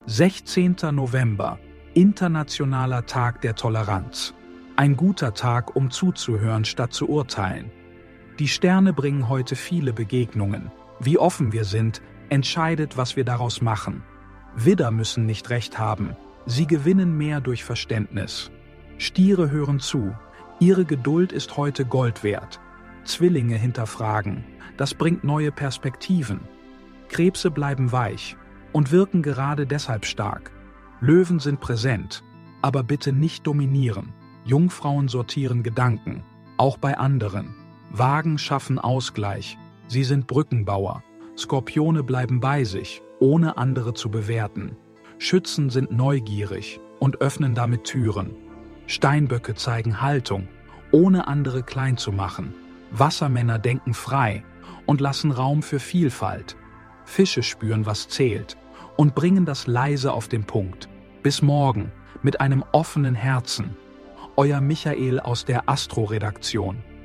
16. November, Internationaler Tag der Toleranz. Ein guter Tag, um zuzuhören statt zu urteilen. Die Sterne bringen heute viele Begegnungen. Wie offen wir sind, entscheidet, was wir daraus machen. Widder müssen nicht recht haben. Sie gewinnen mehr durch Verständnis. Stiere hören zu. Ihre Geduld ist heute Gold wert. Zwillinge hinterfragen. Das bringt neue Perspektiven. Krebse bleiben weich und wirken gerade deshalb stark. Löwen sind präsent, aber bitte nicht dominieren. Jungfrauen sortieren Gedanken, auch bei anderen. Wagen schaffen Ausgleich. Sie sind Brückenbauer. Skorpione bleiben bei sich, ohne andere zu bewerten. Schützen sind neugierig und öffnen damit Türen. Steinböcke zeigen Haltung, ohne andere klein zu machen. Wassermänner denken frei und lassen Raum für Vielfalt. Fische spüren, was zählt und bringen das leise auf den Punkt. Bis morgen mit einem offenen Herzen. Euer Michael aus der Astro-Redaktion.